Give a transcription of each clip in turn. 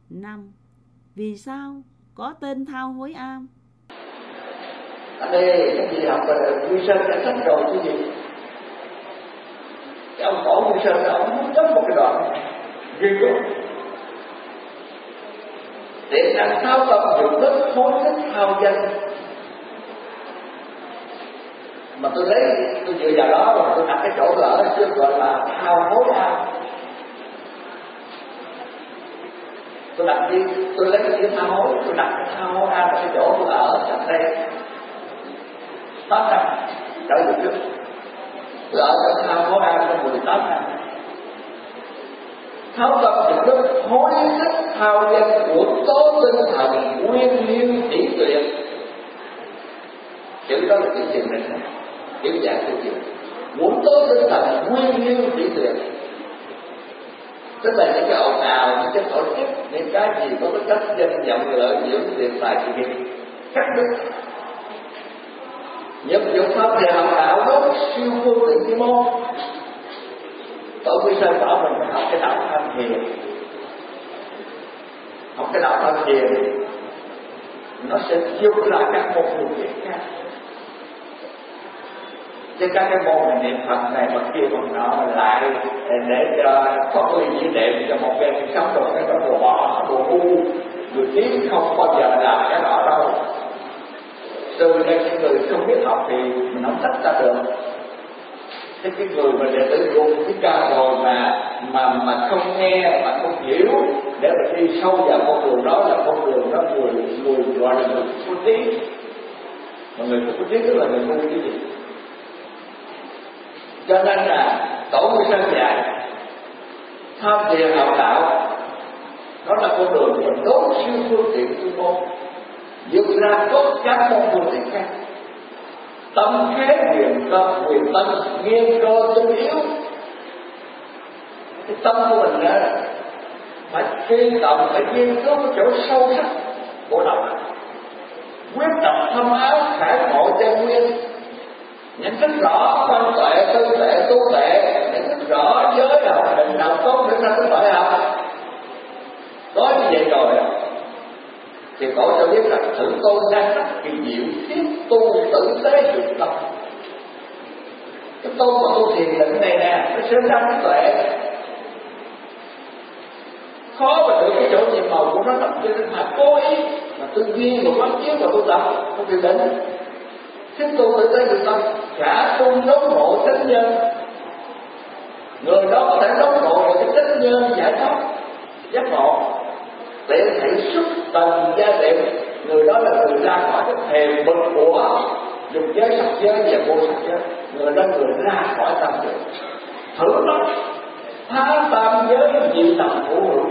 5. Vì sao có tên Thao Hối Am? Ở đây các vị học Nguyên Sơn đã sách rồi chứ gì. Cái ông cổ Nguyên Sơn đó, ông muốn chấm một cái đoạn ghê gớm. Để đang thao tâm dụng đức hối thích thao danh. Mà tôi dựa vào đó rồi tôi đặt cái chỗ tôi ở chứ gọi là thao hối am. Tôi lấy cái chữ thao hối, tôi đặt cái thao hối am ở cái chỗ tôi ở trong đây 8 năm trở về trước. Tôi ở trong thao hối am trong 18 năm. Thao tập dụng đức hối thích thao danh của tố tinh thần nguyên liêu tỷ tuyệt. Chữ đó là chữ gì này? Chữ dạng chữ gì? Muốn tố tinh thần nguyên liêu tỷ tuyệt. Tức là những cái ồn ào, những cái tổ chức, những cái gì có cái cách danh vọng lợi dưỡng tiền tài sự nghiệp cắt đứt. Nhập dụng pháp thì học đạo đó siêu phương tiện chuyên môn. Tổ Quy Sơn bảo mình học cái đạo tham thiền. Học cái đạo tham thiền nó sẽ giúp lại các môn phương tiện khác. Chứ các cái môn này niệm Phật này mà kia còn nọ lại để cho có người chỉ niệm cho một bên sống được cái đó đồ bỏ, đồ ngu, người trí không bao giờ làm cái đó đâu. Từ đây cái người không biết học thì mình không tách ra được. Thế cái người mà đệ tử dùng cái ca rồi mà không nghe, mà không hiểu để mà đi sâu vào con đường đó là con đường đó người gọi là người có trí. Mà người có trí tức là người ngu cái gì? Cho nên là Tổ Quy Sơn dạy tham thiền học đạo đó là con đường mà tốt siêu phương tiện chuyên môn, vượt ra tốt các môn phương tiện khác. Tâm thế quyền tâm nghiêng cơ tinh yếu. Cái tâm của mình đó phải truy tầm, phải nghiên cứu cái chỗ sâu sắc của lòng, quyết tâm thâm áo khải ngộ chân nguyên, nhận thức rõ quan tuệ, tư tuệ, tu tuệ, nhận thức rõ giới học định nào tốt để ra cái tuệ học. Có như vậy rồi thì Tổ cho biết là thử tôn đang rất kỳ diệu, thiết tu tử tế dụng tâm. Cái tôn của tu thiền là cái này nè, nó sinh ra cái tuệ. Khó mà được cái chỗ nhiệm màu của nó lắm, cho nên mà cố ý mà tư duy và quán chiếu và tu tập không điều định. Thiết tu tử tế dụng tâm, cả tu đốn ngộ chánh nhân. Người đó có thể đốn ngộ được cái chánh nhân giải thoát giác ngộ. Để thể xuất tầng gia tiệm, người đó là người ra khỏi cái thềm bực của dùng giới sắc giới và vô sắc giới. Người đó người ra khỏi tam giới. Thử nó phá tam giới dị tầm hữu hữu.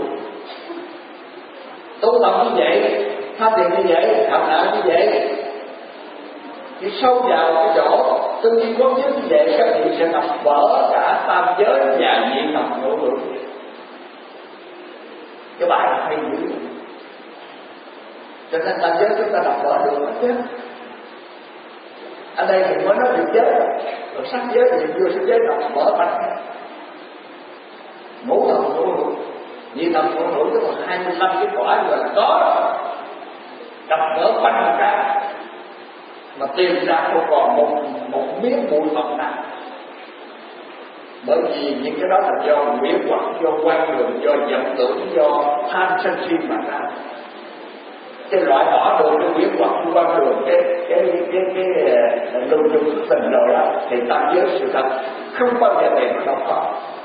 Tu tập như vậy, tha tiền như vậy, học đạo như vậy, thì sâu vào cái chỗ tư duy quán chiếu như vậy, các vị sẽ đập vỡ cả tam giới và dị tầm hữu hữu. Cái bài là hay dữ. Cho nên tam giới chúng ta đọc vỡ được hết chứ. Ở đây mình mới nói được giới rồi sắc giới thì vừa sắc giới đọc vỡ mạnh. Ngũ thần hữu hữu, nhị thần hữu hữu tức là 25 cái quả gọi là có đập vỡ quanh ra mà tìm ra không còn một miếng bụi mỏng nào. Bởi vì những cái đó là do nguyện hoặc, do quan đường, do vọng tưởng, do tham sân si mà ra. Cái loại bỏ được cái nguyện hoặc, quan đường, cái lung tung tình rồi đó thì tam giới sự thật không bao giờ tìm nó đâu có.